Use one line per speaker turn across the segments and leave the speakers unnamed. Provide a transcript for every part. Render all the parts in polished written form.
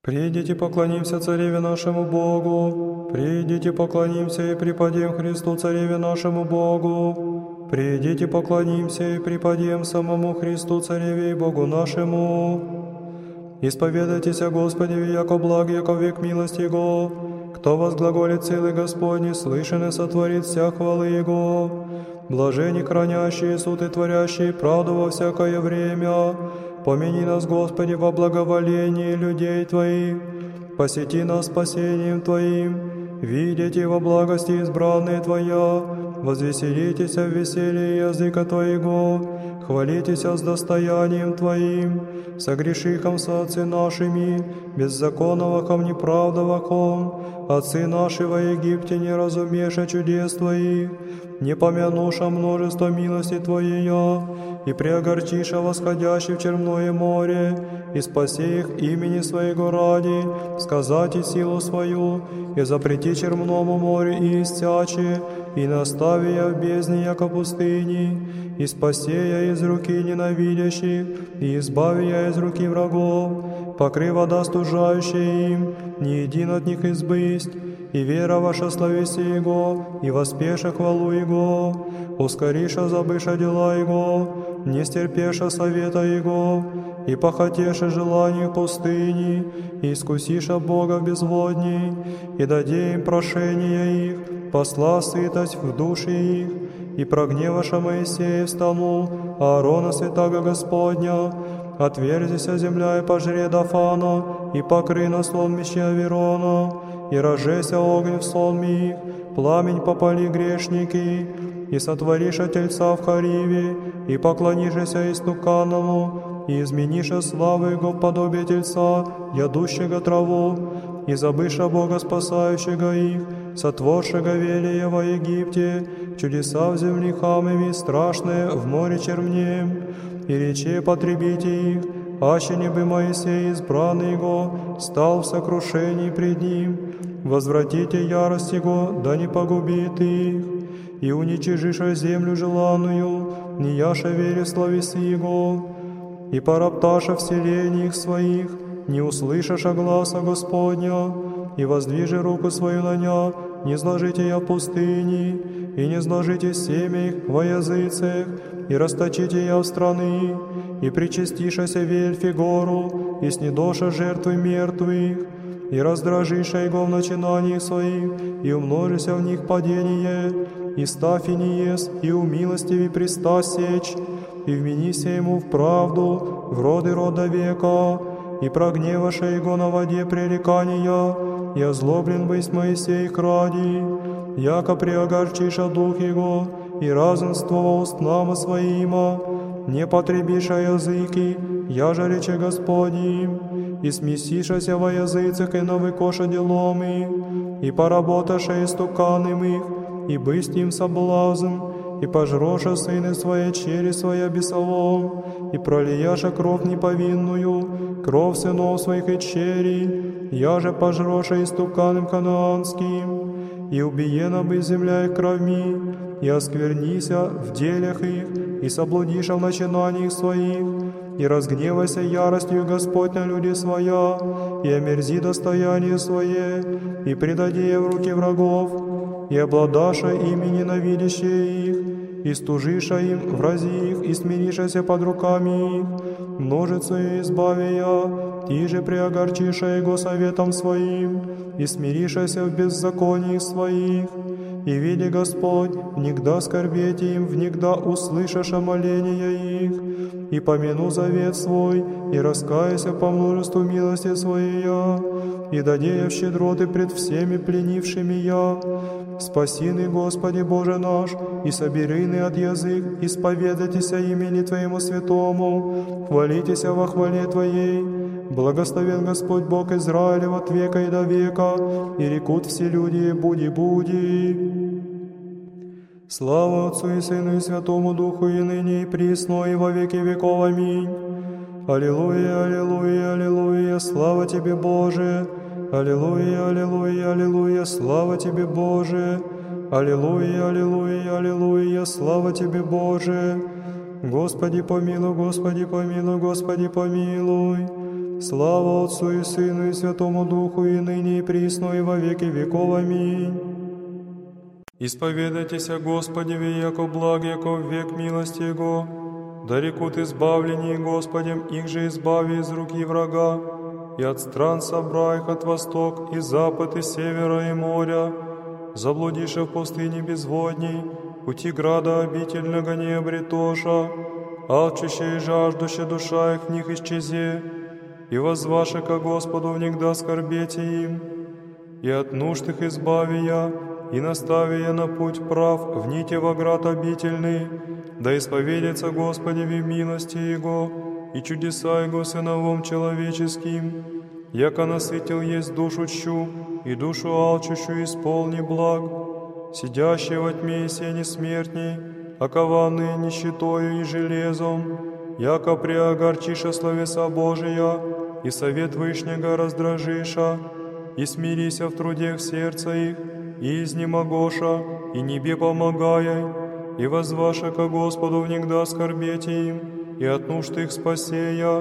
Придите, поклонимся Цареве нашему Богу. Придите, поклонимся и преподем Христу Цареве нашему Богу. Придите, поклонимся и преподем самому Христу Цареве и Богу нашему. Исповедайтесь о Господе, яко благ, яко век милости Его. Кто возглаголит силы Господни, слышен и сотворит вся хвалы Его. Блажени хранящие суд и творящие правду во всякое время. Помяни нас, Господи, во благоволении людей Твоих. Посети нас спасением Твоим. Видите во благости избранные Твоя. Возвеселитесь в веселье языка Твоего. Хвалитесь с достоянием Твоим. Согрешихом со отцы нашими, беззаконновахом неправдовахом. Отцы наши во Египте не разумеша чудес Твоих, не помянуша множество милости Твоея, и преогорчиша восходящий в черное море, и спаси их имени Своего ради, сказать и силу свою, и запрети черному морю и истячи, и настави я в бездне, яко пустыни, и спаси я из руки ненавидящих, и избави я из руки врагов, покры вода стужающая им, не един от них избысть, и вера ваша славеси Его, и воспеша хвалу Его, ускориша забыша дела Его, не стерпеша совета Его, и похотеша желаний пустыни, и искусиша Бога в безводней, и даде им прошение их, посла сытость в душе их, и прогневаша Моисея встанул, Аарона святаго Господня, отверзися земля и пожре Дафана, и покры на сонмище Аверона, и рожеся огонь в сонме их, пламень попали грешники, и сотвориша тельца в Хариве, и поклонишься истуканному, и измениша славу Его в подобие тельца, ядущего траву, и забыша Бога спасающего их, сотворшего велия во Египте, чудеса в земли хамами, страшные в море чернем, и рече потребите их, аще не бы Моисей, избранный Его, стал в сокрушении пред Ним. Возвратите ярость Его, да не погубит их, и уничижиша землю желанную, не яша вере словеси Его, и поропташа вселениях своих, не услышаша гласа Господня, и воздвижи руку свою на ня, не сложите я в пустыне, и не сложите семя их во языцах, и расточите я в страны, и причастишася вельфи гору, и снедоша жертвы мертвых, и раздражиша его в начинаниях своих, и умножися в них падение, и ставь и не ес, и умилостиви преста сечь, и вменися ему в правду, в роды рода века, и прогневаша его на воде пререкания, и озлоблен бысть Моисей ради, яко преогорчиша дух его, и разумствовал устнама своима, не потребиша языки, яже рече Господним, и смесишася во языцах и навыкоша делом их, и поработаша истуканым их, и бысть им соблазн, и пожроша сыны свои чери своя бесолом, и пролияша кровь неповинную, кровь сынов своих и чери, яже пожроша истуканым канаанским, и убиена бы земля их кровьми, и осквернися в делях их, и соблудиша в начинаниях своих, и разгневайся яростью Господь на люди своя, и омерзи достояние свое, и предади в руки врагов, и обладаша ими ненавидящие их, и стужиша им врази их, и смиришася под руками их, множицею избавия, ти же преогорчиша его советом своим, и смиришася в беззакониях своих, и види Господь, внегда скорбете им, внегда услышаша моления их, и помяну завет свой, и раскаяся по множеству милости своей, и даде я в щедроты пред всеми пленившими я. Спаси ны, Господи Боже наш, и собери ны от язык, исповедайтеся имени Твоему святому, хвалитеся во хвале Твоей. Благословен Господь Бог Израилев от века и до века, и рекут все люди: буди-буди. Слава Отцу и Сыну и Святому Духу, и ныне, и присно, и во веки веков. Аминь. Аллилуйя, аллилуйя, аллилуйя, слава Тебе, Боже! Аллилуйя, аллилуйя, аллилуйя, слава Тебе, Боже! Аллилуйя, аллилуйя, аллилуйя, слава Тебе, Боже! Господи помилуй, Господи помилуй, Господи помилуй! Слава Отцу и Сыну и Святому Духу, и ныне и присно, и во веки веков. Аминь. Исповедайтесь о Господе, яко благ, яко век милости Его. Да рекут избавление Господем, их же избави из руки врага, и от стран собра их от восток, и запад, и севера, и моря. Заблудиша в пустыне безводней, пути града обительного не обретоша, алчущая и жаждущая душа их в них исчезе, и возваше ко Господу внегда скорбете им, и от нужд их избави я, и настави я на путь прав, в ните во град обительный, да исповедится Господи в милости Его, и чудеса Его сыновом человеческим, яко насытил есть душу чу, и душу алчущую исполни благ, сидящие во тьме и сене смертней, окованные нищетою и железом, яко преогорчиша словеса Божия, и совет Вышнего раздражиша, и смирися в труде сердца их, и изнемогоша, и небе помогай, и возваша ко Господу внегда скорбете им, и от нужд их спасея,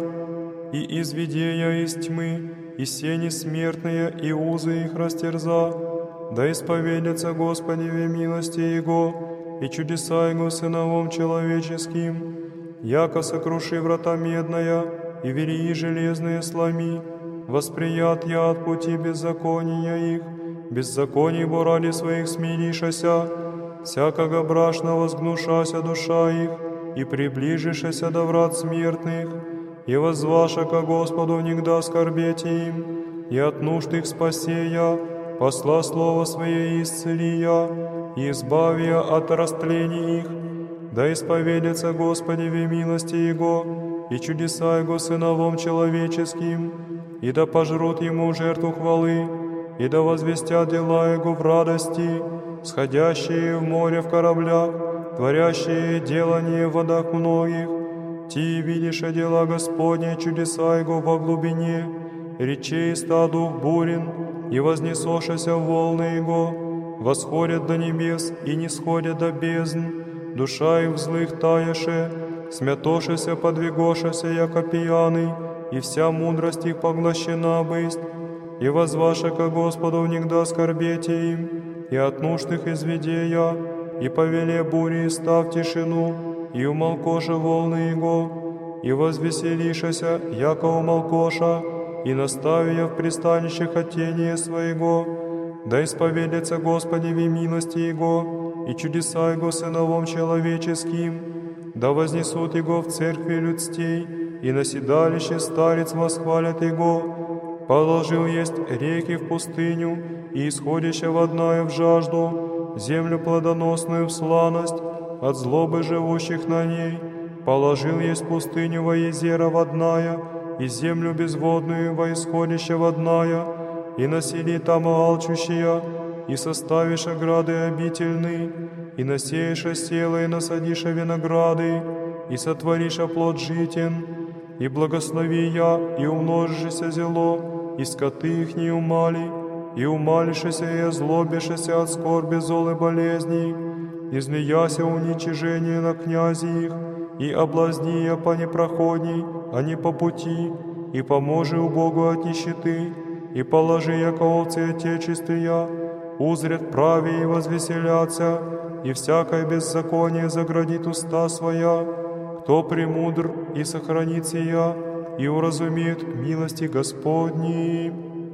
и изведея из тьмы, и сени смертные, и узы их растерза, да исповедятся Господи в милости Его, и чудеса Его сыновом человеческим, яко сокруши врата медная, и верии железные сломи, восприят я от пути беззакония их, беззаконий бо ради своих смиришася, всякого брашна возгнушася душа их, и приближишася до врат смертных, и возваша ко Господу внегда скорбете им, и от нужд их спасея, посла слово Свое исцелия, и избавия от растлений их, да исповедятся Господи в милости Его, и чудеса Его сыновом человеческим, и да пожрут Ему жертву хвалы, и да возвестят дела Его в радости, сходящие в море в кораблях, творящие делание в водах многих. Ти видишь дела Господне, чудеса Его во глубине, речей ста дух бурен, и вознесошася в волны Его, восходят до небес и не сходят до бездн, душа их в злых таяше, смятошася подвигошася, яко пьяный, и вся мудрость их поглощена бысть, и возваша ко Господу внегда скорбете им, и от нужд их изведея, и повеле бури став тишину, и умолкоша волны Его, и возвеселишася, яко умолкоша, и наставия в пристанище хотения Своего, да исповедятся Господи в милости Его, и чудеса Его сыновом человеческим, да вознесут Его в церкви людстей, и на седалище старец восхвалят Его. Положил есть реки в пустыню, и исходящая водная в жажду, землю плодоносную в сланость, от злобы живущих на ней. Положил есть пустыню во езера водная, и землю безводную во исходище водная, и насели там алчущая, и составишь ограды обительны, и насеешь села, и насадишь винограды, и сотворишь плод житен, и благослови я, и умножишься зело, и скоты их не умали, и умалишься и озлобишься от скорби зол и болезней, и змеяся уничижение на князи их, и облазни я по непроходней, а не по пути, и поможи у Богу от нищеты, и положи яко овцы отечествия, узрят праве и возвеселятся, и всякое беззаконие заградит уста своя. Кто премудр и сохранит сия, и уразумеет милости Господней.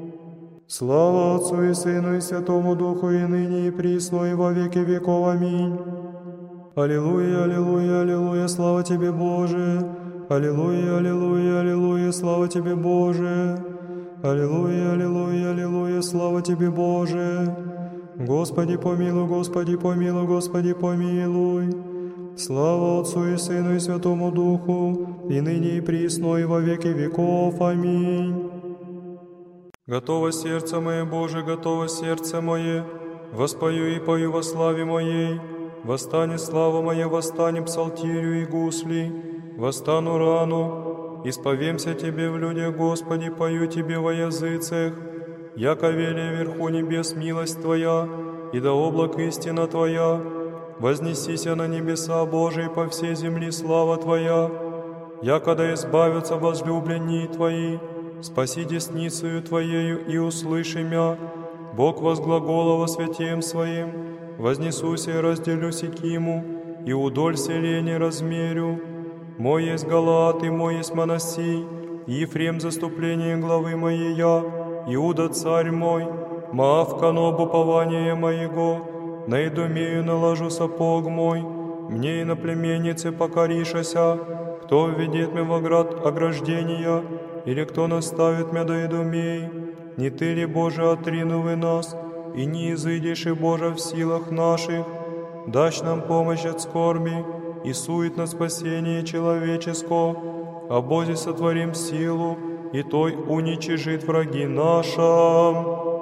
Слава Отцу и Сыну и Святому Духу, и ныне и присно, и во веки веков. Аминь. Аллилуйя, аллилуйя, аллилуйя, слава Тебе, Боже! Аллилуйя, аллилуйя, аллилуйя, слава Тебе, Боже! Аллилуйя, аллилуйя, аллилуйя, слава Тебе, Боже! Господи помилуй, Господи помилуй, Господи помилуй! Слава Отцу и Сыну и Святому Духу, и ныне и присно, и во веки веков. Аминь. Готово сердце мое, Боже, готово сердце мое, воспою и пою во славе моей. Восстане слава моя, восстане псалтирю и гусли, восстану рану, исповемся Тебе в людях, Господи, пою Тебе во языцах, яко велия вверху небес милость Твоя, и до облак истина Твоя. Вознесися на небеса Божии по всей земли слава Твоя, якода избавятся возлюбленные Твои, спаси десницею Твоею и услыши мя. Бог возглаголова святем Своим, вознесуся и разделю Сикиму, и удоль селений размерю. Мой есть Галаат, и мой есть Манасий, и Ефрем заступление главы моей я, Иуда царь мой, Маав каноб упование моего, на Идумею наложу сапог мой, мне и на племеннице покоришася, кто введет меня в оград ограждения, или кто наставит меня до Идумей, не Ты ли, Боже, отринувы нас, и не изыдешь, и Боже, в силах наших, дашь нам помощь от скорби, и сует на спасение человеческого, а Бозе сотворим силу, и Той уничижит враги наша.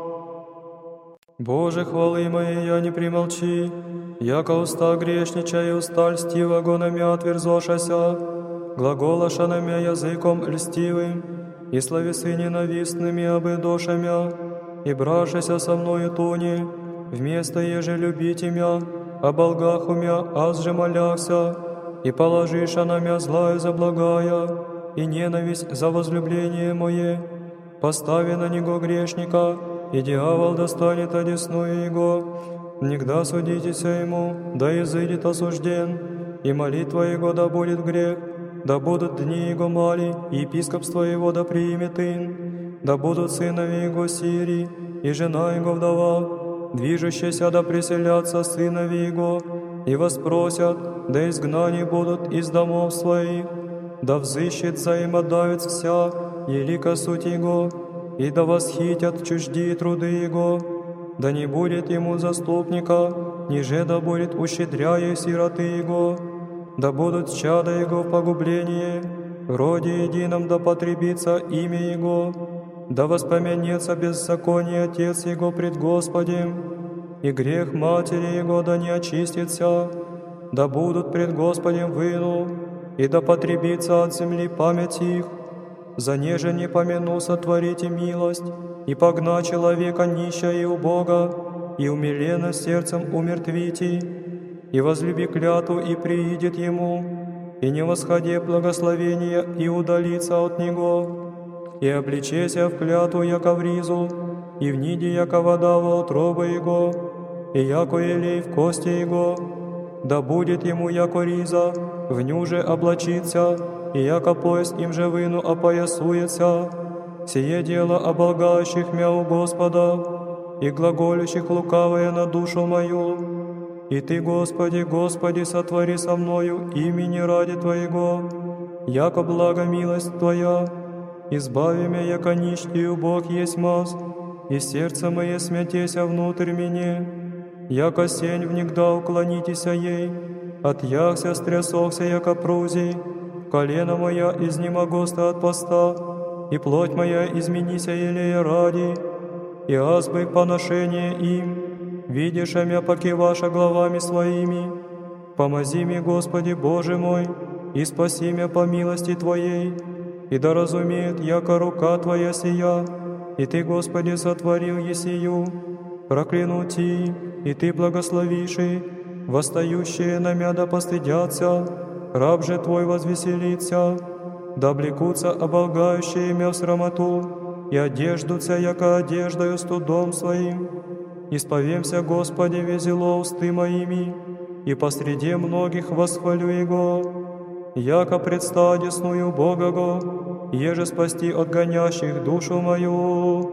Боже, хвалы моей, я не примолчи, яко уста грешнича и уста льстивого намя отверзошася, глаголаша намя языком льстивым, и словесы ненавистными обыдошамя, и бражася со мною туни, вместо еже любите мя, о болгах умя, аз же моляся, и положиша на мя злая за благая, и ненависть за возлюбление мое, постави на него грешника, и дьявол достанет одесную его, нигда судитеся ему, да изыдет осужден, и молитва его да будет грех, да будут дни его мали, и епископство его да примет ин, да будут сынови его сири, и жена его вдова, движущаяся да преселятся сынови его, и воспросят, да изгнани будут из домов своих, да взыщет взаимодавец вся, елика суть его, и да восхитят чуждие труды его, да не будет ему заступника, ниже да будет ущедряя сироты его, да будут чада его в погублении, в роде едином да потребится имя его, да воспомянется беззаконие отец его пред Господем, и грех матери его да не очистится, да будут пред Господем выну, и да потребится от земли память их, за неже не помяну сотворите милость, и погна человека нища и убога, и умиленно сердцем умертвите, и возлюби клятву и приидет ему, и не восходи благословения и удалится от него, и обличеся в клятву яко в ризу, и в ниде яко вода во утробы его, и яко елей в кости его, да будет ему яко риза, в ню же облачится, и яко пояс им же выну опоясуется. Сие дело оболгающих мя у Господа, и глаголющих лукавое на душу мою. И Ты, Господи, Господи, сотвори со мною имени ради Твоего, яко блага милость Твоя, избави меня, яко нищий Бог есть маз, и сердце мое смятеся внутрь меня, яко сень внегда уклонитеся ей, отъяхся, стрясохся, яко прузий, колено моя изнемогоста от поста, и плоть моя изменися елея ради, и азбы поношение им, видишь мя покиваша главами своими, помози мне, Господи Боже мой, и спаси мя по милости Твоей, и да разумеет, яко рука Твоя сия, и Ты, Господи, сотворил есию, прокляну Ти, и Ты благословиши, восстающие на мя да постыдятся, раб же Твой возвеселится, да облекутся оболгающие мя в срамоту, и одеждутся, яко одеждою студом своим. Исповемся, Господи, везело усты моими, и посреди многих восхвалю Его, яко предста одесную Бога го, еже спасти от гонящих душу мою.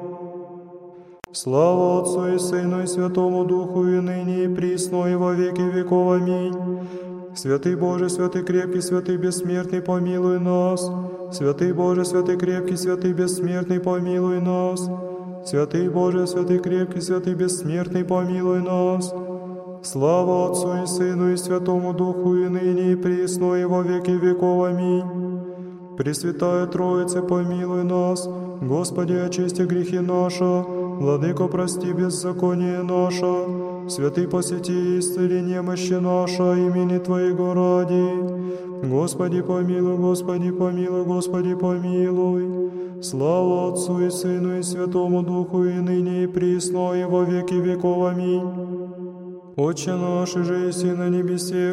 Слава Отцу и Сыну и Святому Духу, и ныне и присно, и во веки веков. Аминь. Святый Боже, святый крепкий, святый бессмертный, помилуй нас. Святый Боже, святый крепкий, святый бессмертный, помилуй нас. Святый Боже, святый крепкий, святый бессмертный, помилуй нас. Слава Отцу и Сыну и Святому Духу, и ныне и присно, и во веки веков. Аминь. Пресвятая Троица, помилуй нас. Господи, очисти грехи наши. Владыко, прости беззаконие наше. Святый, посети и исцели немощи наши имени Твоего ради. Господи, помилуй, Господи, помилуй, Господи, помилуй. Слава Отцу и Сыну и Святому Духу, и ныне и присно, и во веки веков. Аминь. Отче наш, же еси на небесех,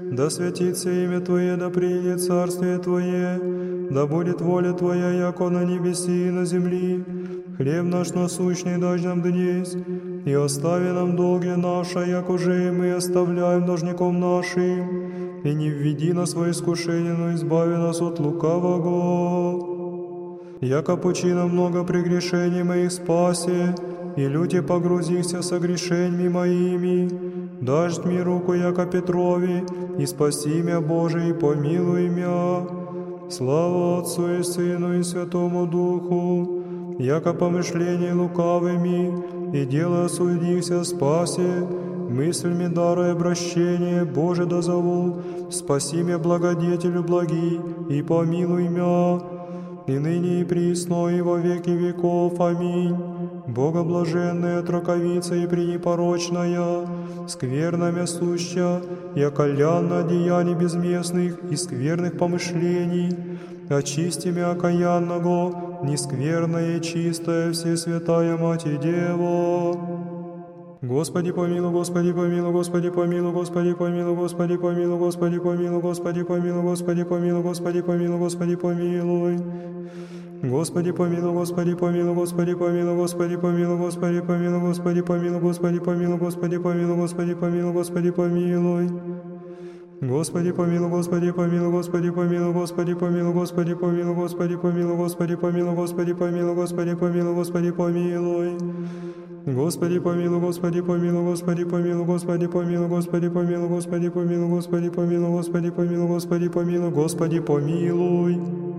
да святится имя Твое, да приедет царствие Твое, да будет воля Твоя, яко на небеси и на земли. Хлеб наш насущный дашь нам днесь, и остави нам долги наши, як уже и мы оставляем должником нашим, и не введи нас во искушение, но избави нас от лукавого. Яко пучина много прегрешений моих спаси, и люди погрузихся согрешеньми моими. Дашь мне руку, яко Петрови, и спаси мя, Боже, и помилуй мя. Слава Отцу и Сыну и Святому Духу, яко помышления лукавыми, и дело осудихся спаси, мыслями даруя обращение, Боже, дозову, спаси мя, благодетелю благий, и помилуй мя, и ныне и присно, и во веки веков. Аминь. Богоблаженная троковица и пренепорочная, скверно мясуща, и околянна деяний безместных и скверных помышлений, очисти мя окаянного, нескверная и чистая, Всесвятая Мать и Дева. Господи помилуй, Господи помилуй, Господи помилуй, Господи помилуй, Господи помилуй, Господи помилуй, Господи помилуй, Господи помилуй, Господи помилуй, Господи помилуй. Господи помилуй, Господи помилуй, Господи помилуй, Господи помилуй, Господи помилуй, Господи помилуй, Господи помилуй, Господи помилуй, Господи помилуй, Господи помилуй. Господи помилуй, Господи помилуй, Господи помилуй, Господи помилуй, Господи помилуй, Господи помилуй, Господи помилуй, Господи помилуй, Господи помилуй, Господи помилуй. Господи помилуй, Господи помилуй, Господи помилуй, Господи помилуй, Господи помилуй, Господи помилуй, Господи помилуй, Господи помилуй, Господи помилуй, Господи помилуй.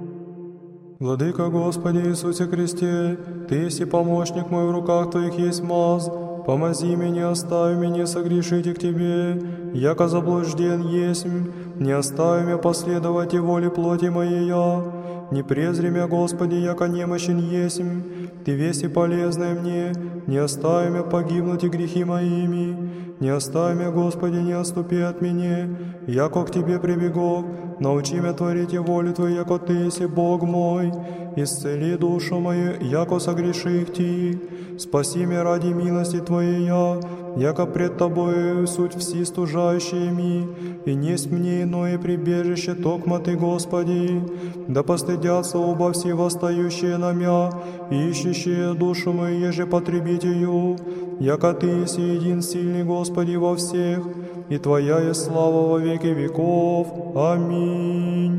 Владыка Господи Иисусе Христе, Ты есть помощник мой, в руках Твоих есть маз. Помози меня, не оставь меня, не согрешите к Тебе, яко заблужден есмь, не оставь меня последовать и воле плоти моей я. Не презри мя, Господи, яко немощен есмь, Ты весть и полезная мне, не оставь мя погибнуть и грехи моими. Не оставь мя, Господи, не отступи от меня, яко к Тебе прибегу. Научи мя творить и волю Твою, яко Ты еси Бог мой. Исцели душу мою, яко согреших Ти. Спаси мя ради милости Твоей я, яко пред Тобою суть все стужающие ми, и несть мне иное прибежище, токмо Ты, Господи. Да постыдятся оба все восстающие на мя, ищущие душу мою, еже потребить ее, яко Ты еси един сильный, Господи, во всех, и Твоя есть слава во веки веков. Аминь.